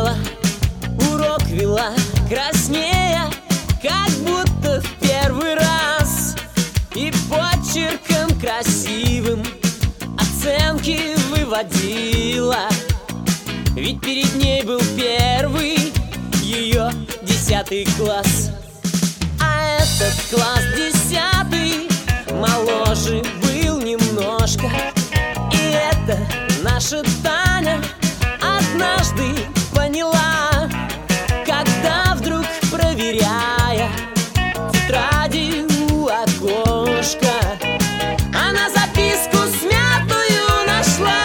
сидела, урок вела, краснея, как будто в первый раз, и почерком красивым оценки выводила. Ведь перед ней был первый ее 10 класс. А этот класс 10 моложе был немножко. И это наша Таня однажды поняла, когда вдруг, проверяя тетради у окошка, она записку смятую нашла.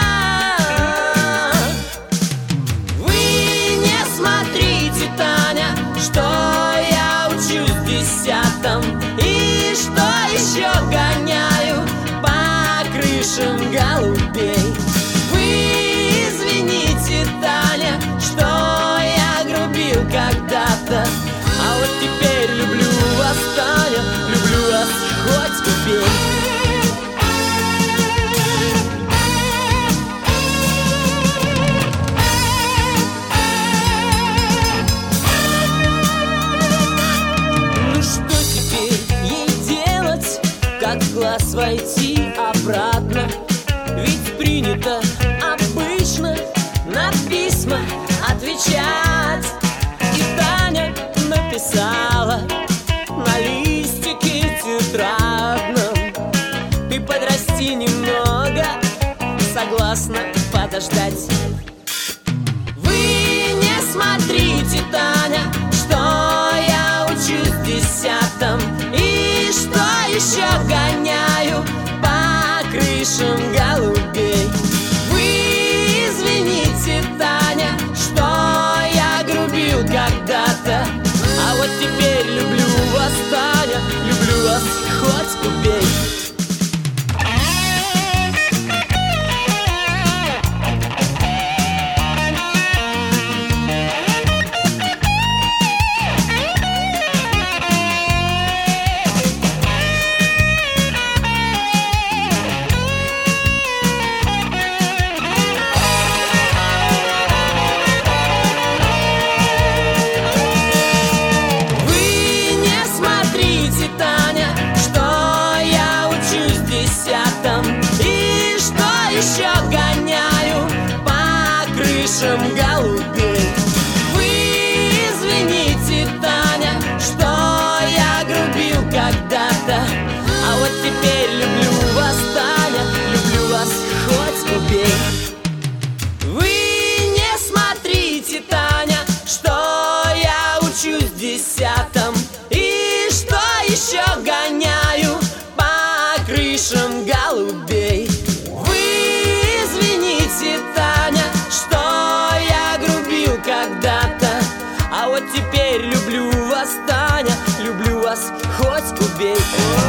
Вы не смотрите, Таня, что я учусь в 10-м, и что еще гоняю по крышам голубей. Вы извините, Таня, что я грубил когда-то, а вот теперь люблю вас, Таня, люблю вас хоть убей. Ну что теперь ей делать, как в класс войти обратно? Ведь принято обычно на письма отвечать. И Таня написала на листике тетрадном: ты подрасти немного, согласна подождать. Вы не смотрите, Таня, что я учусь в 10-м, и что еще гоняю по крышам голубей. Вы извините, Таня, что я грубил когда-то, а вот теперь люблю вас, Таня, люблю вас хоть убей. И что еще гоняю по крышам голубей. Вы извините, Таня, что я грубил когда-то, а вот теперь люблю вас, Таня, люблю вас хоть убей. Вы не смотрите, Таня, что я учусь в 10-м, и что еще гоняю по крышам голубей. Вы извините, Таня, что я грубил когда-то, а вот теперь люблю вас, Таня, люблю вас хоть убей.